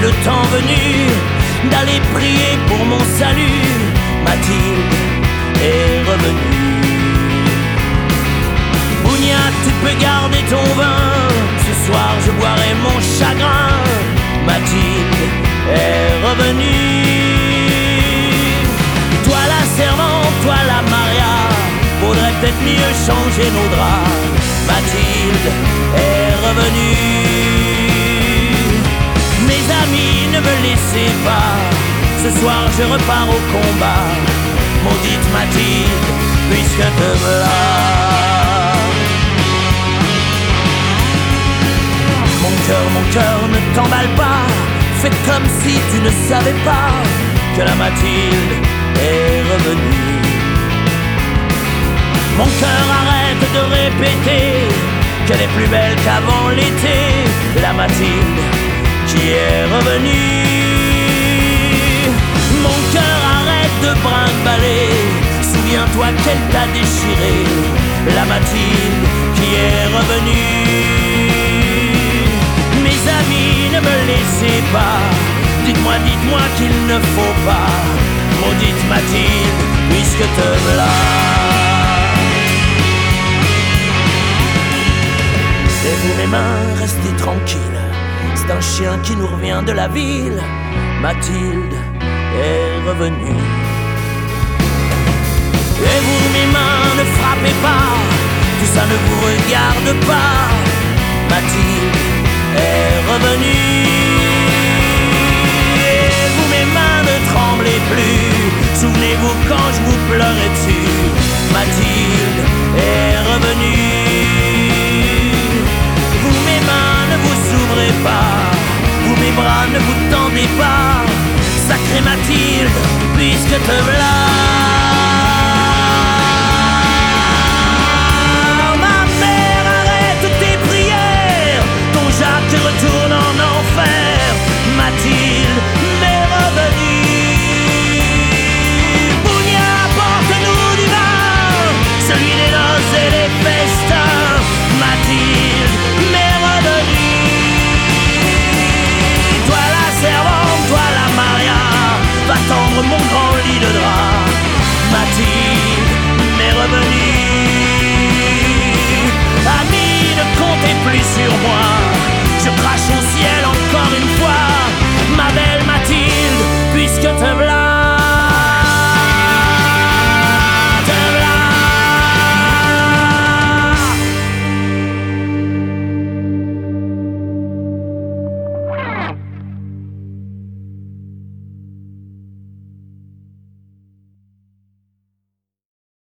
le temps venu d'aller prier pour mon salut, Mathilde est revenue. Bougna, tu peux garder ton vin, ce soir je boirai mon chagrin, Mathilde est revenue. Toi la servante, toi la Maria, faudrait peut-être mieux changer nos draps, Mathilde est revenue. Mes amis, ne me laissez pas, ce soir je repars au combat, maudite Mathilde, puisque te voilà. Mon cœur, ne t'emballe pas, fais comme si tu ne savais pas que la Mathilde est revenue. Mon cœur arrête de répéter qu'elle est plus belle qu'avant l'été, la Mathilde qui est revenue. Mon cœur arrête de brinque-baller, souviens-toi qu'elle t'a déchiré, la Mathilde qui est revenue. Mes amis, ne me laissez pas, dites-moi qu'il ne faut pas, maudite Mathilde, puisque te voilà. Levez mes mains, restez tranquille, c'est un chien qui nous revient de la ville, Mathilde est revenue. Levez mes mains, ne frappez pas, tout ça ne vous regarde pas, Mathilde est revenue.